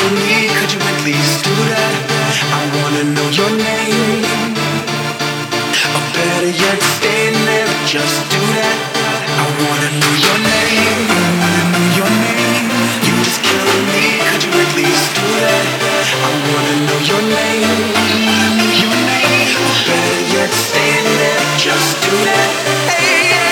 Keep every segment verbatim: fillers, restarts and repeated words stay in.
me, could you at least do that? I wanna know your name, or better yet, stay there, just do that. I wanna know your name, I wanna know your name. You just killing me, could you at least do that? I wanna know your name, I wanna know your name, or better yet, stay there, just do that. Hey, yeah.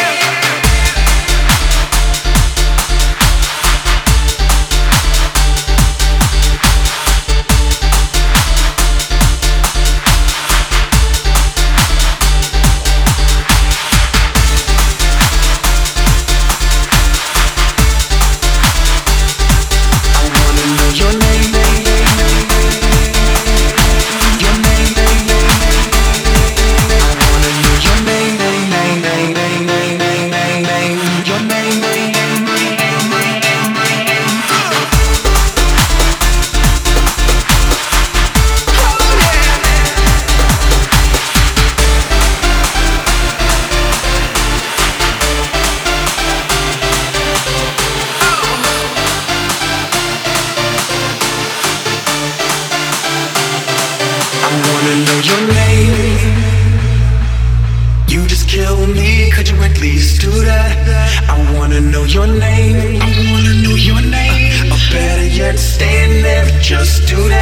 Just do that.